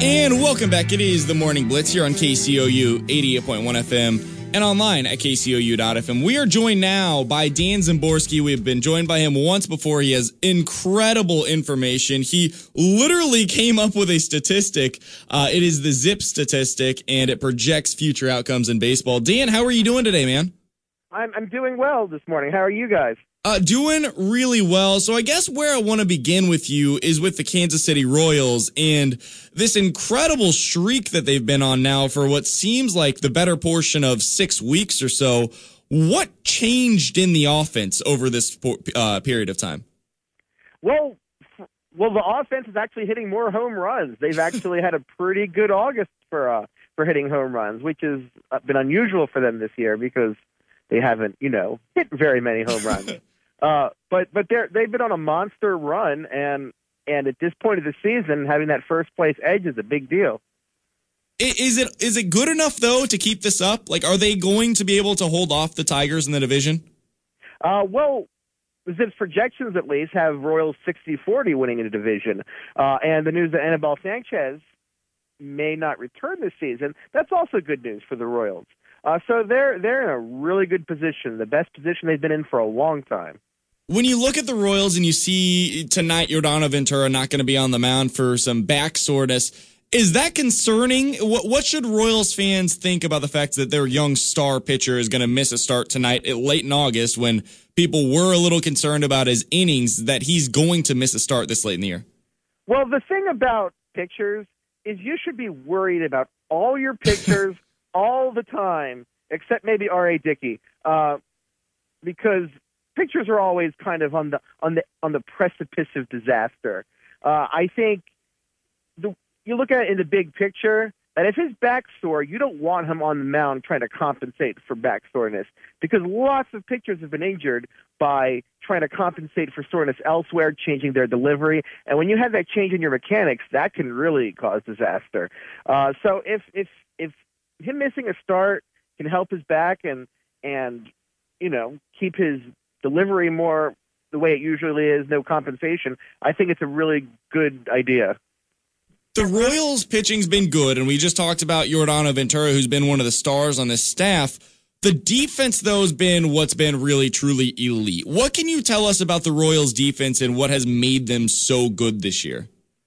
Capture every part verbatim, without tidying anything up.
And welcome back. It is the Morning Blitz here on K C O U eighty-eight point one F M and online at K C O U dot F M. We are joined now by Dan Szymborski. We've been joined by him once before. He has incredible information. He literally came up with a statistic. Uh, it is the ZiP statistic, and it projects future outcomes in baseball. Dan, how are you doing today, man? I'm, I'm doing well this morning. How are you guys? Uh, doing really well. So I guess where I want to begin with you is with the Kansas City Royals and this incredible streak that they've been on now for what seems like the better portion of six weeks or so. What changed in the offense over this uh, period of time? Well, well, the offense is actually hitting more home runs. They've actually had a pretty good August for uh, for hitting home runs, which has been unusual for them this year because they haven't, you know, hit very many home runs. Uh, but but they're they've been on a monster run, and and at this point of the season, having that first place edge is a big deal. Is it is it good enough though to keep this up? Like, are they going to be able to hold off the Tigers in the division? Uh, well, ZiP's projections at least have Royals sixty forty winning in the division, uh, and the news that Anibal Sanchez may not return this season, that's also good news for the Royals. Uh, so they're they're in a really good position, the best position they've been in for a long time. When you look at the Royals and you see tonight Yordan Ventura not going to be on the mound for some back soreness, is that concerning? What, what should Royals fans think about the fact that their young star pitcher is going to miss a start tonight late in August when people were a little concerned about his innings, that he's going to miss a start this late in the year? Well, the thing about pitchers is you should be worried about all your pitchers all the time, except maybe R A. Dickey, uh, because pitchers are always kind of on the on the on the precipice of disaster. Uh, I think the, you look at it in the big picture, and if his back's sore, you don't want him on the mound trying to compensate for back soreness, because lots of pitchers have been injured by trying to compensate for soreness elsewhere, changing their delivery. And when you have that change in your mechanics, that can really cause disaster. Uh, so if if if him missing a start can help his back and and you know keep his delivery more the way it usually is, no compensation, I think it's a really good idea. The Royals' pitching's been good, and we just talked about Yordan Ventura, who's been one of the stars on this staff. The defense, though, has been what's been really, truly elite. What can you tell us about the Royals' defense and what has made them so good this year?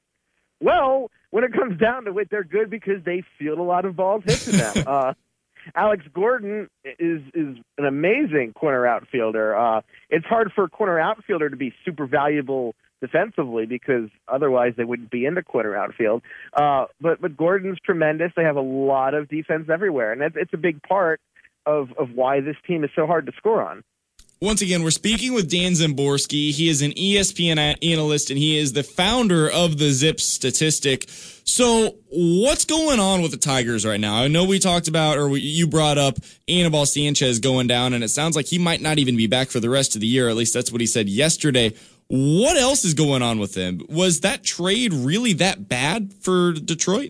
Well, when it comes down to it, they're good because they field a lot of balls hit to them. uh, Alex Gordon is is an amazing corner outfielder. Uh, it's hard for a corner outfielder to be super valuable defensively because otherwise they wouldn't be in the corner outfield. Uh, but but Gordon's tremendous. They have a lot of defense everywhere, and it's, it's a big part of, of why this team is so hard to score on. Once again, we're speaking with Dan Szymborski. He is an E S P N analyst, and he is the founder of the ZiP statistic. So what's going on with the Tigers right now? I know we talked about, or we, you brought up Anibal Sanchez going down, and it sounds like he might not even be back for the rest of the year. At least that's what he said yesterday. What else is going on with him? Was that trade really that bad for Detroit?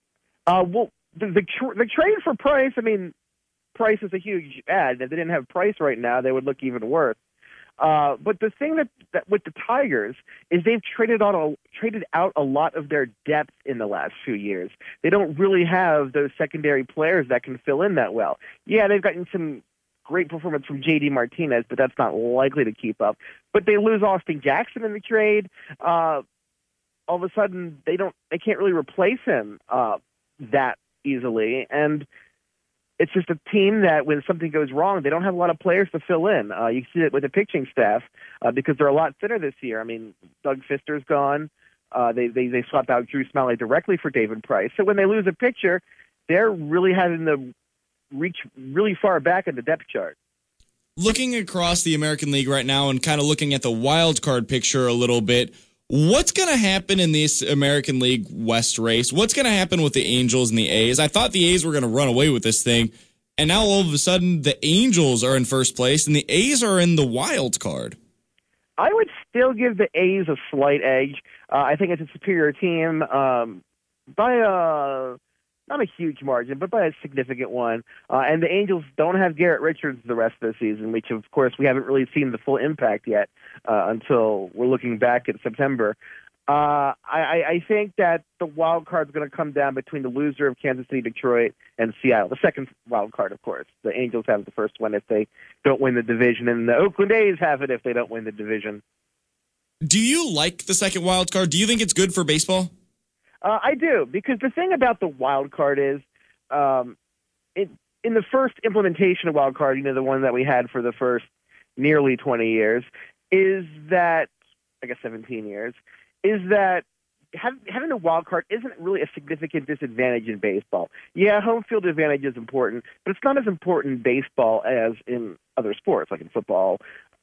Uh, well, the, the, tr- the trade for Price, I mean, Price is a huge ad. If they didn't have Price right now, they would look even worse. Uh, but the thing that, that with the Tigers is they've traded out a, traded out a lot of their depth in the last few years. They don't really have those secondary players that can fill in that well. Yeah, they've gotten some great performance from J D Martinez, but that's not likely to keep up. But they lose Austin Jackson in the trade. Uh, all of a sudden, they don't, they can't really replace him uh, that easily, and it's just a team that when something goes wrong, they don't have a lot of players to fill in. Uh, you see it with the pitching staff uh, because they're a lot thinner this year. I mean, Doug Fister's gone. Uh, they, they they swapped out Drew Smyly directly for David Price. So when they lose a pitcher, they're really having to reach really far back in the depth chart. Looking across the American League right now and kind of looking at the wild card picture a little bit, what's going to happen in this American League West race? What's going to happen with the Angels and the A's? I thought the A's were going to run away with this thing, and now all of a sudden the Angels are in first place and the A's are in the wild card. I would still give the A's a slight edge. Uh, I think it's a superior team um, by a not a huge margin, but by a significant one. Uh, and the Angels don't have Garrett Richards the rest of the season, which, of course, we haven't really seen the full impact yet uh, until we're looking back at September. Uh, I, I think that the wild card is going to come down between the loser of Kansas City, Detroit, and Seattle. The second wild card, of course. The Angels have the first one if they don't win the division, and the Oakland A's have it if they don't win the division. Do you like the second wild card? Do you think it's good for baseball? Uh, I do, because the thing about the wild card is, um, it, in the first implementation of wild card, you know, the one that we had for the first nearly twenty years, is that, I guess seventeen years, is that having a wild card isn't really a significant disadvantage in baseball. Yeah, home field advantage is important, but it's not as important in baseball as in other sports, like in football.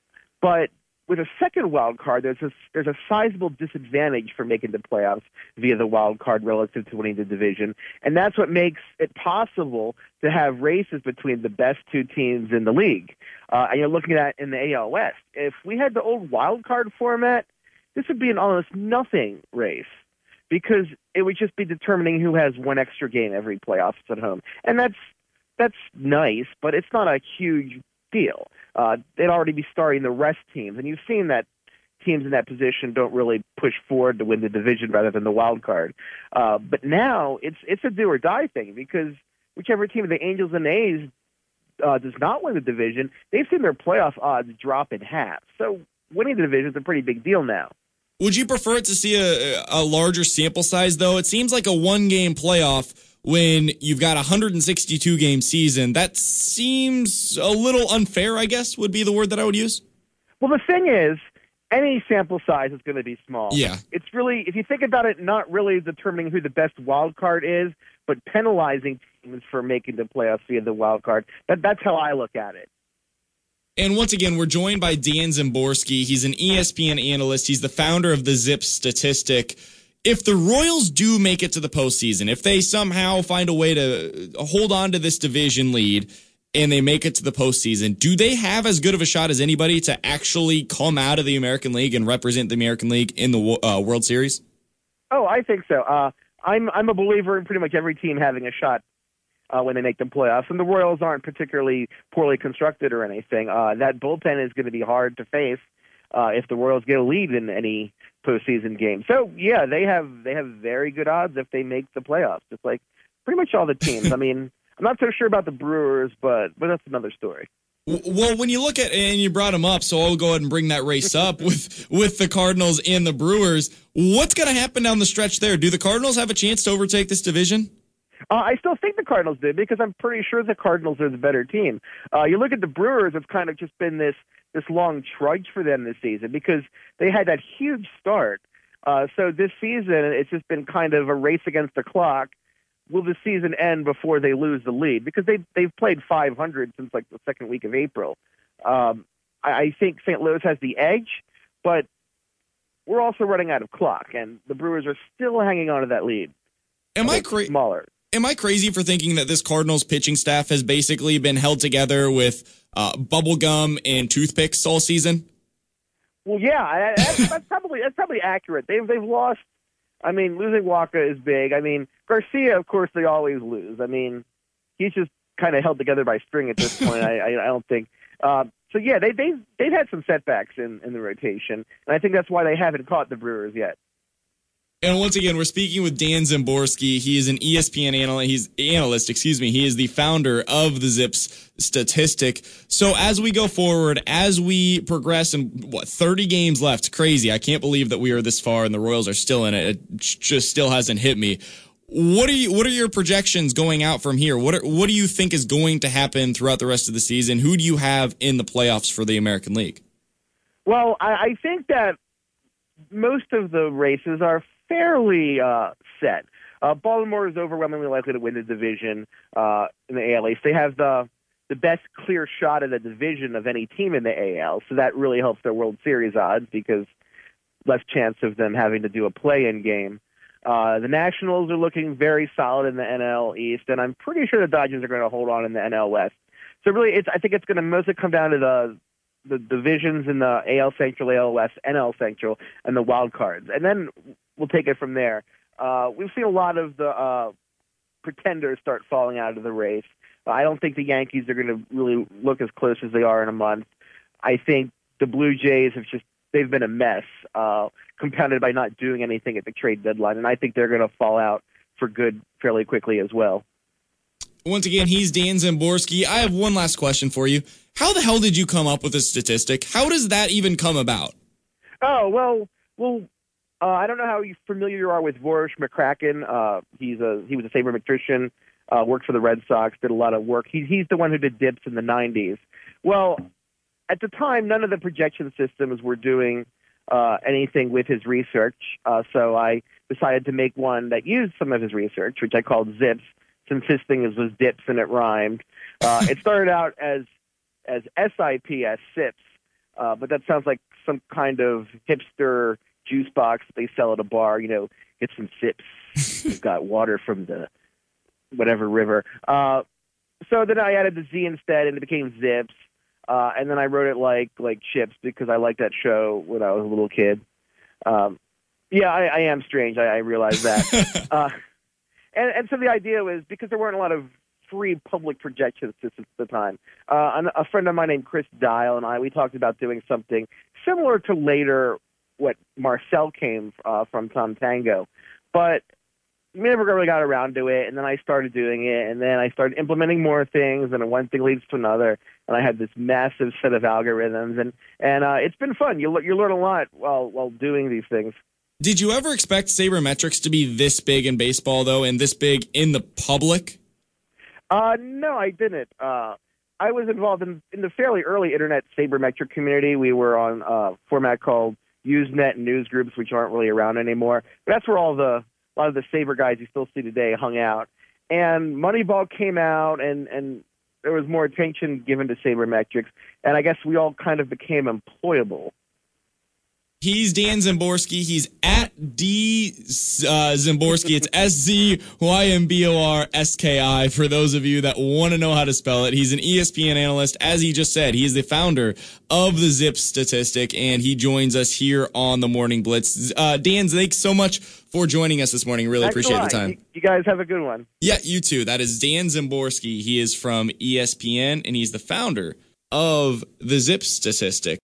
But with a second wild card, there's a, there's a sizable disadvantage for making the playoffs via the wild card relative to winning the division. And that's what makes it possible to have races between the best two teams in the league. Uh, and you're looking at in the A L West. If we had the old wild card format, this would be an almost nothing race because it would just be determining who has one extra game every playoffs at home. And that's that's nice, but it's not a huge deal. Uh, they'd already be starting the rest teams, and you've seen that teams in that position don't really push forward to win the division rather than the wild card. Uh, but now it's it's a do or die thing because whichever team of the Angels and A's uh, does not win the division, they've seen their playoff odds drop in half. So winning the division is a pretty big deal now. Would you prefer it to see a, a larger sample size, though? It seems like a one-game playoff when you've got a one hundred sixty-two game season. That seems a little unfair, I guess, would be the word that I would use. Well, the thing is, any sample size is going to be small. Yeah. It's really, if you think about it, not really determining who the best wild card is, but penalizing teams for making the playoffs via the wild card. That, that's how I look at it. And once again, we're joined by Dan Szymborski. He's an E S P N analyst. He's the founder of the Zip Statistic. If the Royals do make it to the postseason, if they somehow find a way to hold on to this division lead and they make it to the postseason, do they have as good of a shot as anybody to actually come out of the American League and represent the American League in the uh, World Series? Oh, I think so. Uh, I'm I'm a believer in pretty much every team having a shot Uh, when they make the playoffs. And the Royals aren't particularly poorly constructed or anything. Uh, that bullpen is going to be hard to face uh, if the Royals get a lead in any postseason game. So, yeah, they have they have very good odds if they make the playoffs, just like pretty much all the teams. I mean, I'm not so sure about the Brewers, but but that's another story. Well, when you look at, and you brought them up, so I'll go ahead and bring that race up with, with the Cardinals and the Brewers. What's going to happen down the stretch there? Do the Cardinals have a chance to overtake this division? Uh, I still think the Cardinals did because I'm pretty sure the Cardinals are the better team. Uh, you look at the Brewers; it's kind of just been this this long trudge for them this season because they had that huge start. Uh, so this season, it's just been kind of a race against the clock. Will the season end before they lose the lead? Because they they've played five hundred since like the second week of April. Um, I, I think Saint Louis has the edge, but we're also running out of clock, and the Brewers are still hanging on to that lead. Am I crazy? Smaller. Am I crazy for thinking that this Cardinals pitching staff has basically been held together with uh, bubble gum and toothpicks all season? Well, yeah, that's, that's probably that's probably accurate. They've they've lost. I mean, losing Waka is big. I mean, Garcia, of course, they always lose. I mean, he's just kind of held together by string at this point. I, I I don't think. Uh, so yeah, they they they've had some setbacks in in the rotation, and I think that's why they haven't caught the Brewers yet. And once again, we're speaking with Dan Szymborski. He is an E S P N analyst. He's analyst, excuse me. He is the founder of the Zips Statistic. So as we go forward, as we progress, and what thirty games left, crazy. I can't believe that we are this far and the Royals are still in it. It just still hasn't hit me. What are you? What are your projections going out from here? What are, What do you think is going to happen throughout the rest of the season? Who do you have in the playoffs for the American League? Well, I, I think that most of the races are fairly uh, set. Uh, Baltimore is overwhelmingly likely to win the division uh, in the A L East. They have the the best clear shot at the division of any team in the A L, so that really helps their World Series odds because less chance of them having to do a play-in game. Uh, the Nationals are looking very solid in the N L East, and I'm pretty sure the Dodgers are going to hold on in the N L West. So really, it's I think it's going to mostly come down to the the divisions in the A L Central, A L West, N L Central, and the wild cards, and then we'll take it from there. Uh, we've seen a lot of the uh, pretenders start falling out of the race. Uh, I don't think the Yankees are going to really look as close as they are in a month. I think the Blue Jays have just, they've been a mess. Uh, compounded by not doing anything at the trade deadline. And I think they're going to fall out for good fairly quickly as well. Once again, he's Dan Szymborski. I have one last question for you. How the hell did you come up with this statistic? How does that even come about? Oh, well, well, uh, I don't know how familiar you are with Vorush McCracken. Uh, he's a he was a sabermetrician, uh, worked for the Red Sox, did a lot of work. He, he's the one who did dips in the nineties. Well, at the time, none of the projection systems were doing uh, anything with his research, uh, so I decided to make one that used some of his research, which I called Zips, since his thing is, was dips and it rhymed. Uh, it started out as as S I P S, sips, uh, but that sounds like some kind of hipster juice box that they sell at a bar. You know, get some sips. We've got water from the whatever river. Uh, so then I added the Z instead, and it became Zips. Uh, and then I wrote it like like Chips because I liked that show when I was a little kid. Um, yeah, I, I am strange. I, I realize that. uh, and, and so the idea was, because there weren't a lot of free public projection systems at the time, uh, a friend of mine named Chris Dial and I, we talked about doing something similar to later what Marcel came uh, from Tom Tango. But we never really got around to it, and then I started doing it, and then I started implementing more things, and one thing leads to another, and I had this massive set of algorithms, and and uh, it's been fun. You you learn a lot while while doing these things. Did you ever expect sabermetrics to be this big in baseball, though, and this big in the public? Uh, no, I didn't. Uh, I was involved in, in the fairly early internet sabermetric community. We were on a format called Usenet and news groups, which aren't really around anymore. But that's where all the a lot of the saber guys you still see today hung out. And Moneyball came out, and, and there was more attention given to sabermetrics. And I guess we all kind of became employable. He's Dan Szymborski. He's at D uh, Szymborski. It's S Z Y M B O R S K I for those of you that want to know how to spell it. He's an E S P N analyst. As he just said, he is the founder of the Zips statistic, and he joins us here on the Morning Blitz. Uh, Dan, thanks so much for joining us this morning. Really Thanks appreciate the time. You, you guys have a good one. Yeah, you too. That is Dan Szymborski. He is from E S P N, and he's the founder of the Zips statistic.